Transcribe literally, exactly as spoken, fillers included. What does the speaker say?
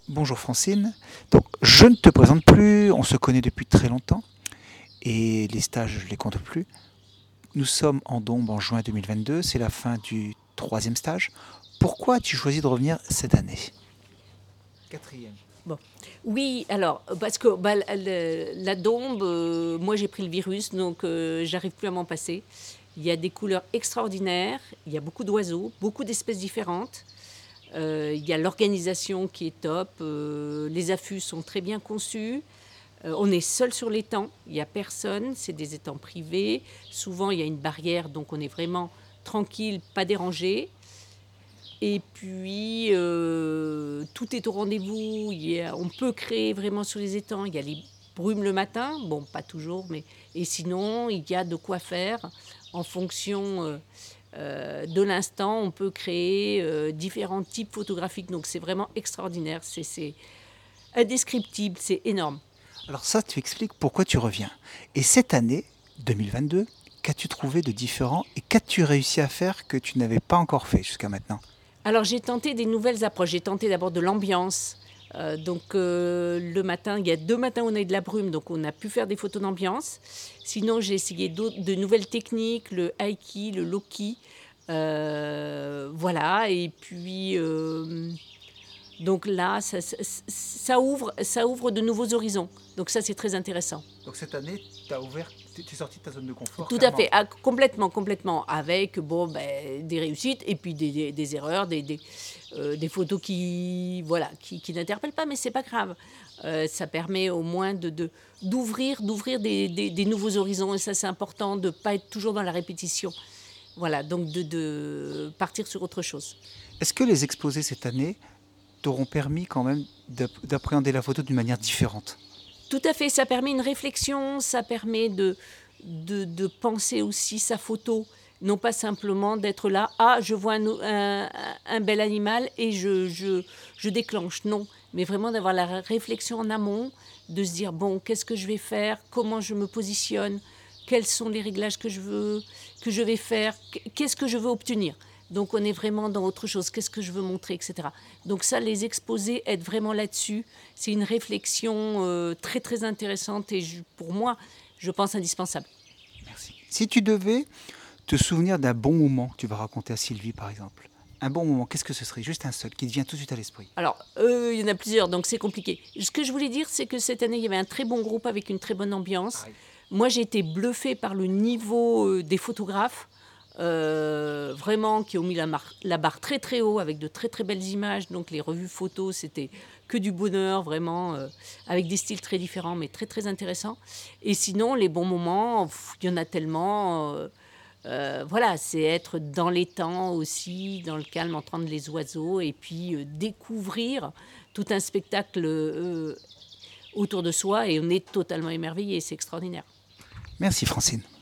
Bonjour Francine. Donc, je ne te présente plus, on se connaît depuis très longtemps et les stages, je ne les compte plus. Nous sommes en Dombes en juin deux mille vingt-deux, c'est la fin du troisième stage. Pourquoi as-tu choisi de revenir cette année? Quatrième. Bon. Oui, alors, parce que bah, la, la Dombe, euh, moi j'ai pris le virus, donc euh, j'arrive plus à m'en passer. Il y a des couleurs extraordinaires, il y a beaucoup d'oiseaux, beaucoup d'espèces différentes. Euh, il y a l'organisation qui est top, euh, les affûts sont très bien conçus. Euh, on est seul sur l'étang, il n'y a personne, c'est des étangs privés. Souvent il y a une barrière, donc on est vraiment tranquille, pas dérangé. Et puis, euh, tout est au rendez-vous. Il y a- on peut créer vraiment sur les étangs. Il y a les brumes le matin, bon, pas toujours, mais et sinon, il y a de quoi faire en fonction euh, euh, de l'instant. On peut créer euh, différents types photographiques. Donc, c'est vraiment extraordinaire. C'est, c'est indescriptible. C'est énorme. Alors ça, tu expliques pourquoi tu reviens. Et cette année, deux mille vingt-deux, qu'as-tu trouvé de différent et qu'as-tu réussi à faire que tu n'avais pas encore fait jusqu'à maintenant? Alors j'ai tenté des nouvelles approches. J'ai tenté d'abord de l'ambiance. Euh, donc euh, le matin, il y a deux matins où on a eu de la brume, donc on a pu faire des photos d'ambiance. Sinon j'ai essayé d'autres- de nouvelles techniques, le high-key, le low-key. Euh, voilà, et puis euh, donc là, ça, ça- ça ouvre, ça ouvre de nouveaux horizons. Donc ça, c'est très intéressant. Donc cette année, tu as ouvert, tu es sorti de ta zone de confort, Tout à clairement. fait, ah, complètement, complètement, avec bon, ben, des réussites et puis des, des- des erreurs, des, des, euh, des photos qui, voilà, qui, qui n'interpellent pas, mais c'est pas grave. Euh, ça permet au moins de, de- d'ouvrir, d'ouvrir des, des- des nouveaux horizons, et ça c'est important, de ne pas être toujours dans la répétition. Voilà, donc de, de partir sur autre chose. Est-ce que les exposés cette année t'auront permis quand même d'app- d'appréhender la photo d'une manière différente? Tout à fait, ça permet une réflexion, ça permet de, de, de penser aussi sa photo, non pas simplement d'être là, ah, je vois un, un- un bel animal et je, je, je déclenche, non, mais vraiment d'avoir la réflexion en amont, de se dire, bon, qu'est-ce que je vais faire, comment je me positionne, quels sont les réglages que je veux, que je vais faire, qu'est-ce que je veux obtenir. Donc on est vraiment dans autre chose, qu'est-ce que je veux montrer, et cetera. Donc ça, les exposés aident vraiment là-dessus. C'est une réflexion euh, très très intéressante et je- pour moi, je pense indispensable. Merci. Si tu devais te souvenir d'un bon moment que tu vas raconter à Sylvie, par exemple, un bon moment, qu'est-ce que ce serait? Juste un seul, qui te vient tout de suite à l'esprit. Alors, euh, il y en a plusieurs, donc c'est compliqué. Ce que je voulais dire, c'est que cette année, il y avait un très bon groupe avec une très bonne ambiance. Pareil. Moi, j'ai été bluffée par le niveau euh, des photographes, euh, vraiment, qui ont mis la, mar- la barre très très haut, avec de très très belles images. Donc les revues photos, c'était que du bonheur, vraiment, euh, avec des styles très différents, mais très très intéressants. Et sinon, les bons moments, pff, il y en a tellement. euh, euh, voilà, c'est être dans les temps aussi, dans le calme, entendre les oiseaux et puis euh, découvrir tout un spectacle euh, autour de soi et on est totalement émerveillé, c'est extraordinaire. Merci Francine.